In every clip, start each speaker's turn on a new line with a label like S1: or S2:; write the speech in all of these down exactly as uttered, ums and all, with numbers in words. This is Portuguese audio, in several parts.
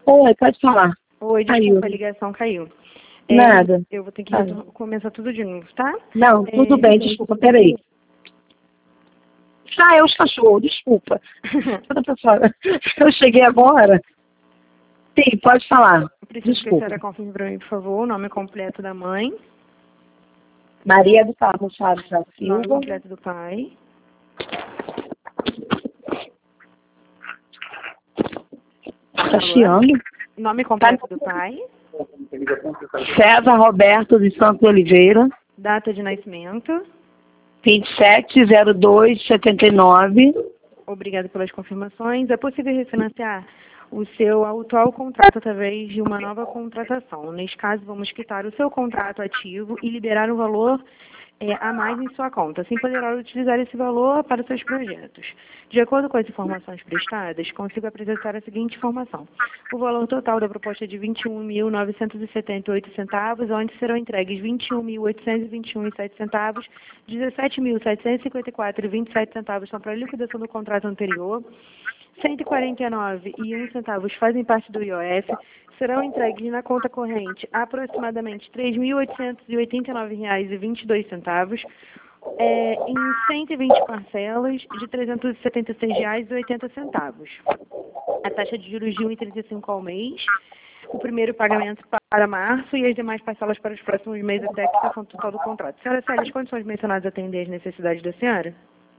S1: Oi, pode falar.
S2: Oi,
S1: Caiu.
S2: desculpa, a ligação caiu. É,
S1: Nada.
S2: Eu vou ter que
S1: Tá.
S2: retor- começar tudo de novo, tá?
S1: Não, tudo
S2: É,
S1: bem, desculpa, peraí. Ah, é os cachorros, desculpa. Toda pessoa, eu cheguei agora. Sim, pode falar.
S2: Eu preciso que a
S1: Desculpa.
S2: senhora confirme para mim, por favor, o nome completo da mãe,
S1: Maria do Carmo Chaves da
S2: nome
S1: Silva.
S2: completo do pai,
S1: Tá chiando?
S2: nome completo do pai,
S1: César Roberto de Santos Oliveira,
S2: data de nascimento.
S1: vinte e sete zero dois setenta e nove.
S2: Obrigada pelas confirmações. É possível refinanciar o seu atual contrato através de uma nova contratação. Neste caso, vamos quitar o seu contrato ativo e liberar um valor é, a mais em sua conta. Assim, poderá utilizar esse valor para os seus projetos. De acordo com as informações prestadas, consigo apresentar a seguinte informação. O valor total da proposta é de vinte e um mil novecentos e setenta e oito centavos, onde serão entregues vinte e um mil oitocentos e vinte e um e sete centavos, dezessete mil setecentos e cinquenta e quatro e vinte e sete centavos são para a liquidação do contrato anterior, cento e quarenta e nove e um centavos fazem parte do I O F, serão entregues na conta corrente aproximadamente três mil oitocentos e oitenta e nove reais e vinte e dois centavos, é, em cento e vinte parcelas de trezentos e setenta e seis reais e oitenta centavos. A taxa de juros de um vírgula trinta e cinco ao mês, o primeiro pagamento para março e as demais parcelas para os próximos meses até a quitação total do contrato. Senhora Célia, as condições mencionadas atendem às necessidades da senhora?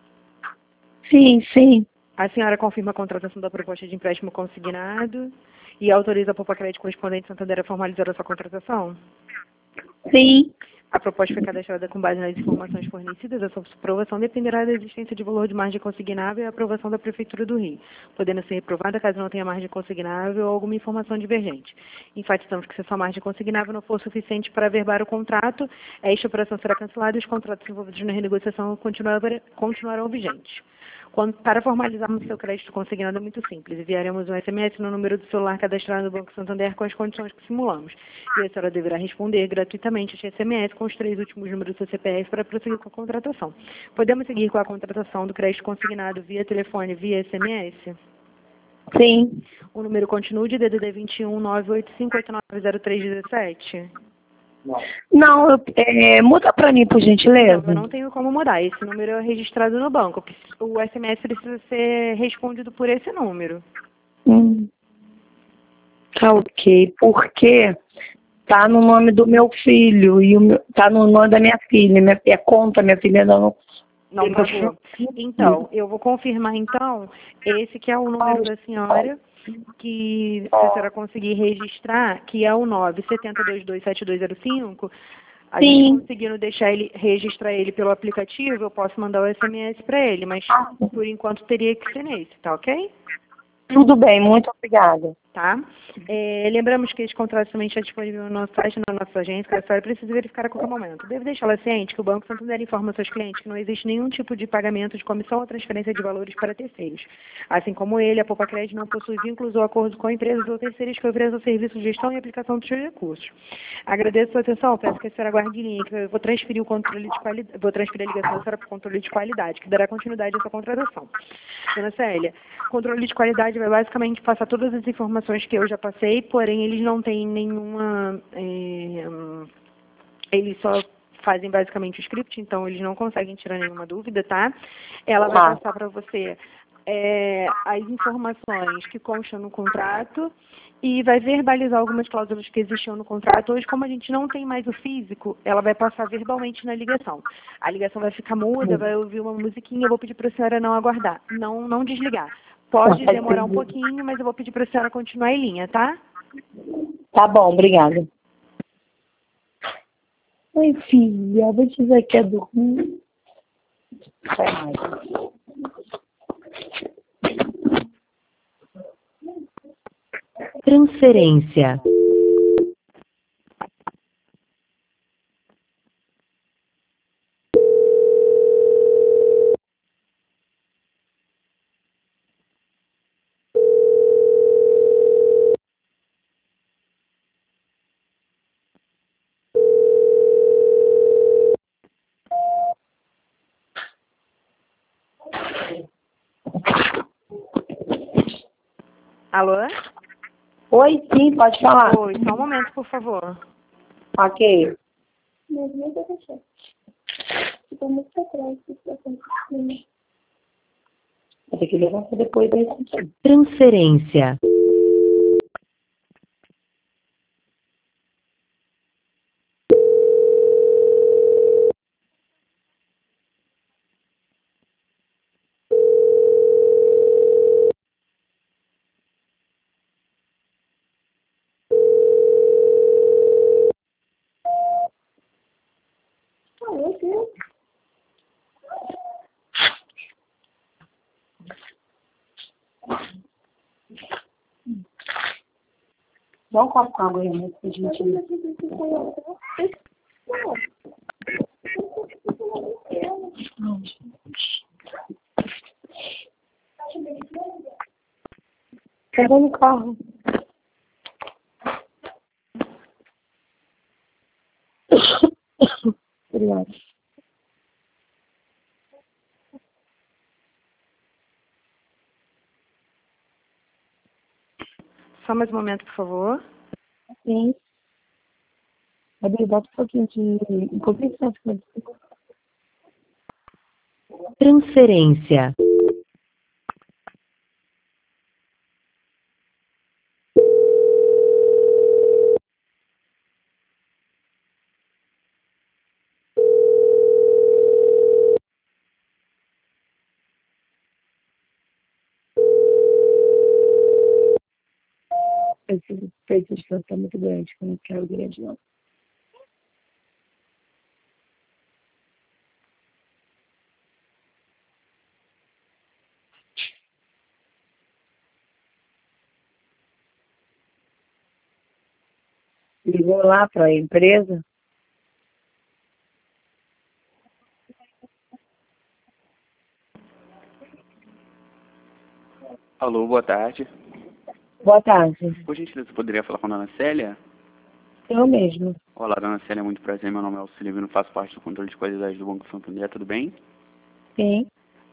S1: Sim, sim.
S2: A senhora confirma a contratação da proposta de empréstimo consignado e autoriza a Poupa Crédito correspondente Santander a formalizar a sua contratação?
S1: Sim.
S2: A proposta foi cadastrada com base nas informações fornecidas. A sua aprovação dependerá da existência de valor de margem consignável e a aprovação da Prefeitura do Rio, podendo ser reprovada caso não tenha margem consignável ou alguma informação divergente. Enfatizamos que se a sua margem consignável não for suficiente para averbar o contrato, esta operação será cancelada e os contratos envolvidos na renegociação continuar- continuarão vigentes. Quando, para formalizarmos seu crédito consignado é muito simples. Enviaremos um S M S no número do celular cadastrado no Banco Santander com as condições que simulamos. E a senhora deverá responder gratuitamente este S M S com os três últimos números do seu C P F para prosseguir com a contratação. Podemos seguir com a contratação do crédito consignado via telefone, via S M S?
S1: Sim.
S2: O número continua de D D D vinte e um, nove oito cinco oito nove zero três um sete?
S1: Não, eu- é, muda pra mim, por gentileza.
S2: Não, eu não tenho como mudar. Esse número é registrado no banco. O S M S precisa ser respondido por esse número.
S1: Hum. Tá ok, porque tá no nome do meu filho e o meu, tá no nome da minha filha. Minha, é conta, minha filha não.
S2: Não pagou. Então, eu vou confirmar então esse que é o número da senhora, que se a senhora conseguir registrar, que é o nove sete dois dois sete dois zero cinco, a
S1: Sim.
S2: gente conseguindo deixar ele, registrar ele pelo aplicativo, eu posso mandar o S M S para ele, mas por enquanto teria que ser nesse, tá ok?
S1: Tudo bem, muito obrigada.
S2: Tá? É, lembramos que esse contrato também está disponível no nosso site, na nossa agência, que a senhora precisa verificar a qualquer momento. Devo deixá-la ciente que o Banco Santander informa aos seus clientes que não existe nenhum tipo de pagamento de comissão ou transferência de valores para terceiros. Assim como ele, a Poupa Crédito não possui vínculos ou acordos com empresas ou terceiros que ofereçam serviços de gestão e aplicação dos seus recursos. Agradeço a sua atenção, peço que a senhora aguarde em linha, que eu vou transferir o controle de qualidade, vou transferir a ligação da senhora para o controle de qualidade, que dará continuidade a essa contratação. Dona Célia, controle de qualidade vai basicamente passar todas as informações que eu já passei, porém eles não têm nenhuma... É, eles só fazem basicamente o script, então eles não conseguem tirar nenhuma dúvida, tá? Ela vai
S1: Tá.
S2: passar para você é, as informações que constam no contrato e vai verbalizar algumas cláusulas que existiam no contrato. Hoje, como a gente não tem mais o físico, ela vai passar verbalmente na ligação. A ligação vai ficar muda, vai ouvir uma musiquinha, eu vou pedir para a senhora não aguardar, não, não desligar. Pode demorar um pouquinho, mas eu vou pedir para a senhora continuar em linha, tá?
S1: Tá bom, obrigada. Oi, filha, vou te dizer que é dormir. Vai mais.
S3: Transferência.
S2: Alô?
S1: Oi, sim, pode falar.
S2: Oi, só um momento, por favor.
S1: Ok.
S3: Mas não vai deixar. Ficou muito pra trás.
S1: Vou ter que levantar depois desse.
S4: Transferência.
S3: Ah, meu Deus.
S1: Dá um copo com água aí, né? Pra gente... Não, pega no carro. Obrigada.
S2: Só mais um momento, por favor.
S1: Sim. Gabi, bota um pouquinho de... Um pouquinho de santo.
S4: Transferência.
S1: Esse peito de santo tá muito grande, que eu não quero grande, não. Ligou lá para a empresa?
S5: Alô, boa tarde.
S1: Boa tarde.
S5: Por gentileza, poderia falar com a dona Célia?
S1: Eu mesmo.
S5: Olá, dona Célia, muito prazer. Meu nome é Alcilio Silvino, faço parte do controle de qualidade do Banco Santander, tudo bem?
S1: Sim.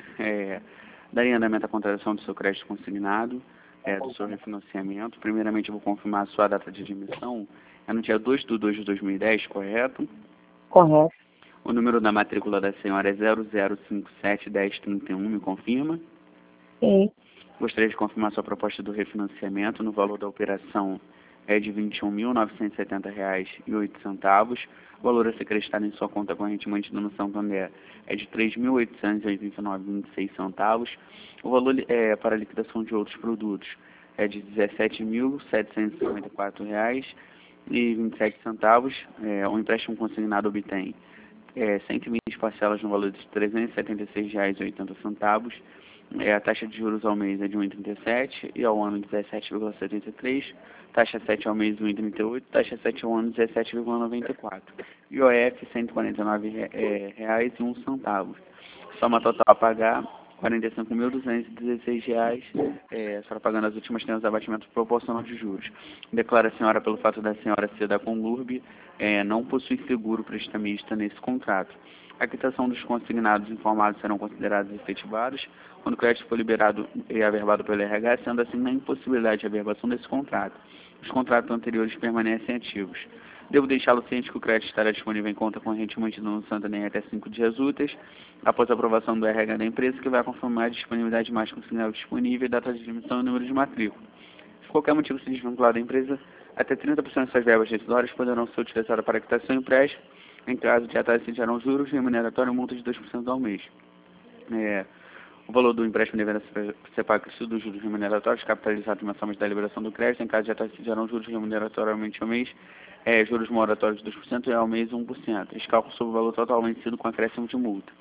S5: É, daria andamento à contratação do seu crédito consignado, é, do seu refinanciamento. Primeiramente, eu vou confirmar a sua data de admissão. É no dia dois de dois de dois mil e dez, correto?
S1: Correto.
S5: O número da matrícula da senhora é zero zero cinco sete um zero três um, me confirma?
S1: Sim.
S5: Gostaria de confirmar sua proposta do refinanciamento no valor da operação é de vinte e um mil novecentos e setenta reais e oito centavos. O valor a ser acreditado em sua conta corrente mantida no Santander é de três mil oitocentos e oitenta e nove reais e vinte e seis centavos. O valor é, para liquidação de outros produtos é de dezessete mil setecentos e cinquenta e quatro reais e vinte e sete centavos. É, o empréstimo consignado obtém é, cento e vinte parcelas no valor de trezentos e setenta e seis reais e oitenta centavos. É, a taxa de juros ao mês é de um vírgula trinta e sete e ao ano dezessete vírgula setenta e três, taxa sete ao mês um vírgula trinta e oito, taxa sete ao ano dezessete vírgula noventa e quatro. I O F cento e quarenta e nove é, reais e um centavo. Soma total a pagar quarenta e cinco mil duzentos e dezesseis reais, é, só pagando as últimas tem os abatimentos proporcional de juros. Declara a senhora pelo fato da senhora ser da Conlurb, é, não possui seguro prestamista nesse contrato. A quitação dos consignados informados serão considerados efetivados quando o crédito for liberado e averbado pelo R H, sendo assim na impossibilidade de averbação desse contrato. Os contratos anteriores permanecem ativos. Devo deixá-lo ciente que o crédito estará disponível em conta corrente mantida no Santander até cinco dias úteis, após a aprovação do R H da empresa, que vai confirmar a disponibilidade de mais consignado disponível, data de admissão e número de matrícula. Se por qualquer motivo se desvincular da empresa, até trinta por cento de suas verbas rescisórias poderão ser utilizadas para quitação e empréstimo. Em caso de atraso, se gerarão juros, remuneratório e multa de dois por cento ao mês. É, o valor do empréstimo deverá ser pago dos juros remuneratórios, capitalizados mensalmente da liberação do crédito. Em caso de atraso, se gerarão juros remuneratoriamente ao mês, é, juros moratórios de dois por cento e ao mês um por cento. Esse cálculo sobre o valor total vencido com acréscimo de multa.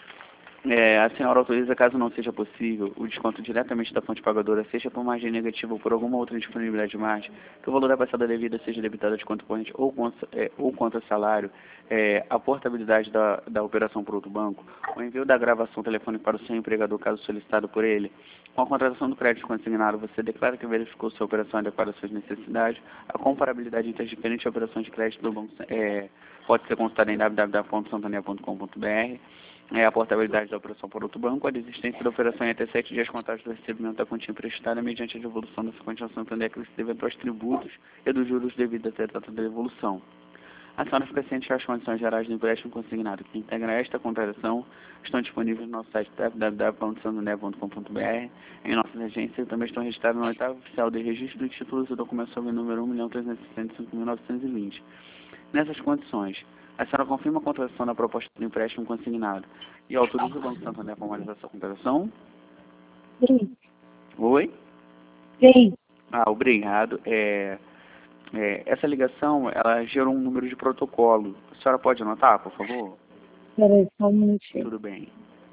S5: É, a senhora autoriza, caso não seja possível, o desconto diretamente da fonte pagadora, seja por margem negativa ou por alguma outra disponibilidade de margem, que o valor da passada devida seja debitado de conta corrente ou contra, é, ou contra salário, é, a portabilidade da, da operação por outro banco, o envio da gravação telefônica para o seu empregador, caso solicitado por ele. Com a contratação do crédito consignado, você declara que verificou sua operação adequada às suas necessidades. A comparabilidade entre as diferentes operações de crédito do banco é, pode ser consultada em w w w ponto santander ponto com ponto b r. é, a portabilidade da operação por outro banco, a desistência da operação em até sete dias contados do recebimento da quantia emprestada mediante a devolução dessa quantia ao Santander que de eventuais tributos e dos juros devidos à data da devolução. A senhora fica ciente que as condições gerais do empréstimo consignado que integra esta contratação estão disponíveis no nosso site w w w ponto santander ponto com ponto b r, em nossas agências e também estão registradas no oitavo oficial de registro de títulos e documentos sob o número um milhão trezentos e sessenta e cinco mil novecentos e vinte. Nessas condições, a senhora confirma a contratação da proposta do empréstimo consignado e autoriza o Banco Santander a formalizar sua contratação?
S1: Sim.
S5: Oi?
S1: Sim.
S5: Ah, obrigado. É... É, essa ligação, ela gerou um número de protocolo. A senhora pode anotar, por favor?
S1: Peraí, só um minutinho.
S5: Tudo bem.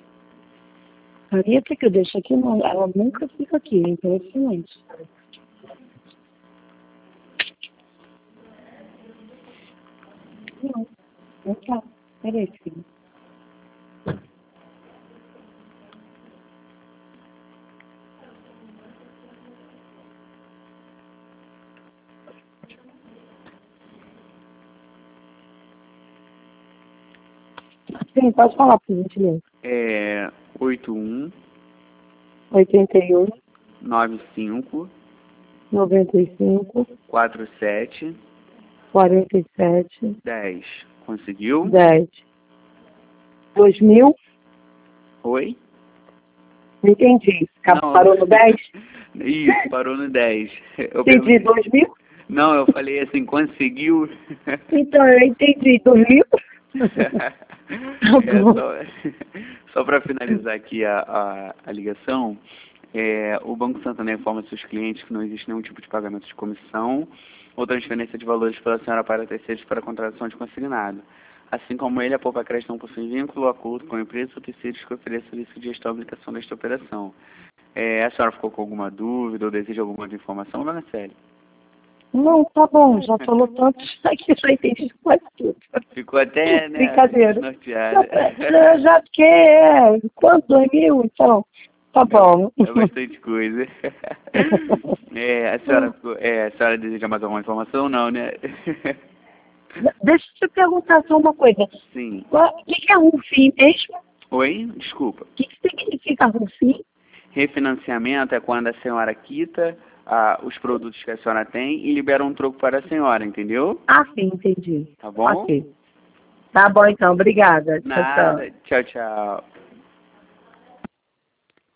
S1: A Rita que eu deixo aqui, não, ela nunca fica aqui, é impressionante. Não, não tá. Peraí, filho. Sim, pode falar, por gentileza.
S5: É oito um
S1: oitenta e um,
S5: nove cinco
S1: noventa e cinco,
S5: quatro sete
S1: quarenta e sete,
S5: dez. Conseguiu?
S1: dez. dois mil?
S5: Oi?
S1: Entendi.
S5: Não.
S1: Parou no dez?
S5: Isso, parou no dez. Eu
S1: Entendi,
S5: perguntei-
S1: dois mil?
S5: Não, eu falei assim, conseguiu?
S1: Então, eu entendi, dois mil?
S5: É, só só para finalizar aqui a, a, a ligação, é, o Banco Santander informa seus clientes que não existe nenhum tipo de pagamento de comissão ou transferência de valores pela senhora para terceiros para a contratação de consignado. Assim como ele, a Poupa Crédito não possui vínculo ou acordo com a empresa ou terceiros que ofereçam serviço de gestão e aplicação desta operação. É, a senhora ficou com alguma dúvida ou deseja alguma outra informação, dona Célia?
S1: Não, tá bom, já falou tanto que já entendi quase tudo.
S5: Ficou até, né,
S1: Brincadeira.
S5: desnorteada.
S1: Já, já que é, quanto? Dois mil? Então, tá bom.
S5: É bastante coisa. É, a senhora, ficou- é, a senhora deseja mais alguma informação? Não, né?
S1: Deixa eu te perguntar só uma coisa.
S5: Sim.
S1: Qual- O que que é RUFI mesmo?
S5: Oi? Desculpa.
S1: O que que significa RUFI?
S5: Refinanciamento é quando a senhora quita ah, os produtos que a senhora tem e libera um troco para a senhora, entendeu?
S1: Ah, sim, entendi.
S5: Tá bom?
S1: Ok. Tá bom, então. Obrigada. Tchau, tchau.
S5: Nada. Tchau, tchau.